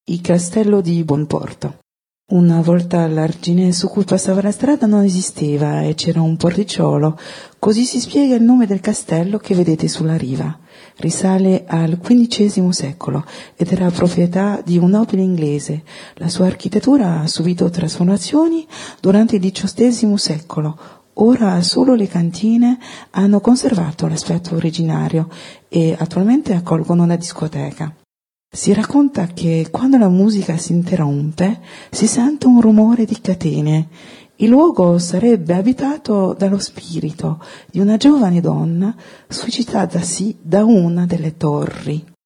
Il castello di Buonporto. Una volta l'argine su cui passava la strada non esisteva e c'era un porticciolo, così si spiega il nome del castello che vedete sulla riva. Risale al XV secolo ed era proprietà di un nobile inglese. La sua architettura ha subito trasformazioni durante il XVIII secolo. Ora solo le cantine hanno conservato l'aspetto originario e attualmente accolgono la discoteca. Si racconta che quando la musica si interrompe si sente un rumore di catene. Il luogo sarebbe abitato dallo spirito di una giovane donna suicidatasi da una delle torri.